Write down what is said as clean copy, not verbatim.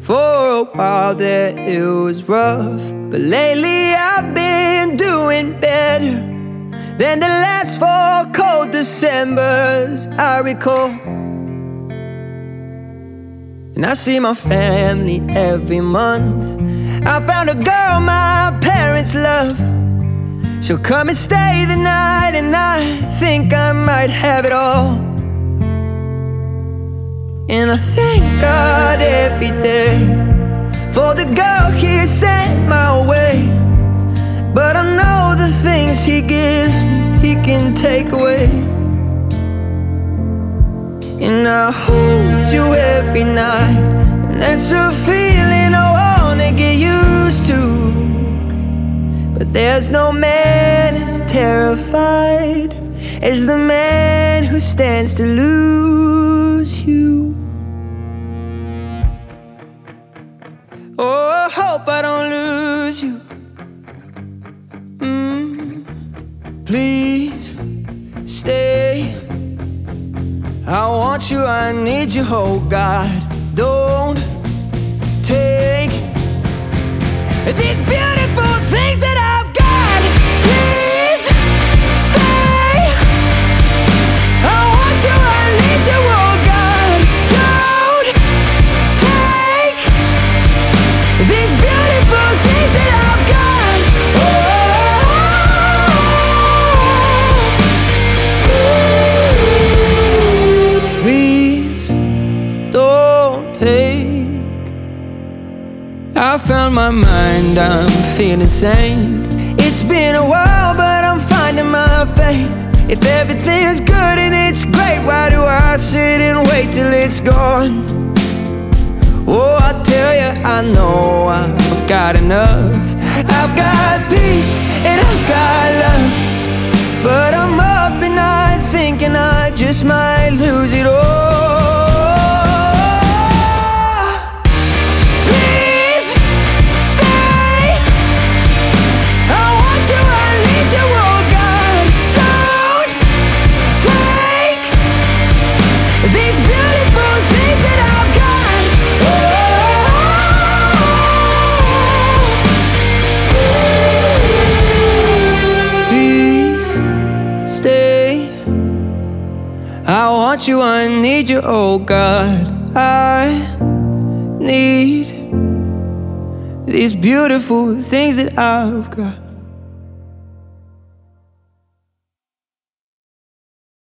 For a while there it was rough, but lately I've been doing better than the last 4 cold Decembers I recall. And I see my family every month. I found a girl my parents love. She'll come and stay the night, and I think I might have it all. And I thank God every day for the girl He sent my way. But I know the things He gives me, He can take away. And I hold you every night, and that's a feeling I wanna get used to. But there's no man as terrified as the man who stands to lose you. Oh, I hope I don't lose you. Please stay. I want you, I need you, oh God. Don't take these beautiful things that I've got. Please stay. I want you, I need you, oh God. Don't take these beautiful things that I've got. Please don't take. I found my mind, I'm feeling sane. It's been a while, but I'm finding my faith. If everything's good and it's great, why do I sit and wait till it's gone? Oh, I tell you, I know I've got enough. I've got peace and I've got love, but I'm up at night thinking I just might lose it all. Please stay. I want you, I need you, oh God. Don't take these beautiful things that I've got. Please stay. I want you, I need you, oh God. I need these beautiful things that I've got.